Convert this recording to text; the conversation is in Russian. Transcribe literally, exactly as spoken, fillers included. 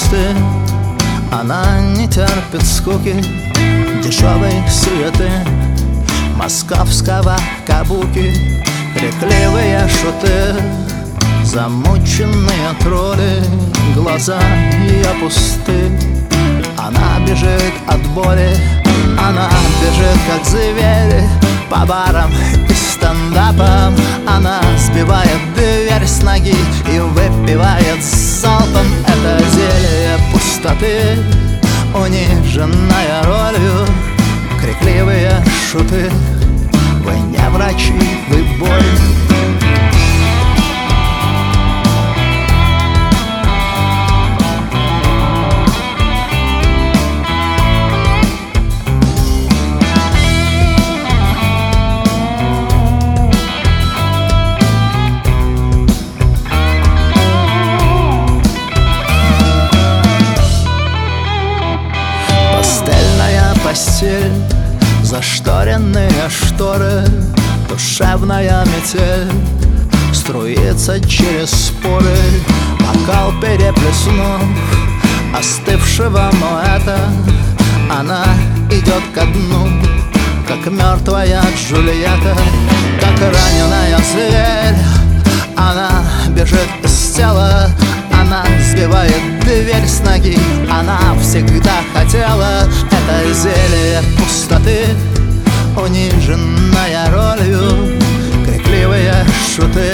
мечты. Она не терпит скуки, дешевой суеты, московского кабуки, крикливые шуты, замученные тролли, глаза ее пусты. Она бежит от боли, она бежит как зверь по барам и стендапам. Она сбивает дверь с ноги и выпивает залпом это зелье пустоты, униженная ролью, крикливые шуты. Вы не врачи, вы боль. Постель, зашторенные шторы, душевная метель струится через споры. Бокал переплеснув остывшего муэта, она идет ко дну, как мертвая Джульетта, как раненая зверь. Она бежит из тела, она сбивает дверь с ноги. Она всегда хотела это зелье пустоты, униженная ролью, крикливые шуты.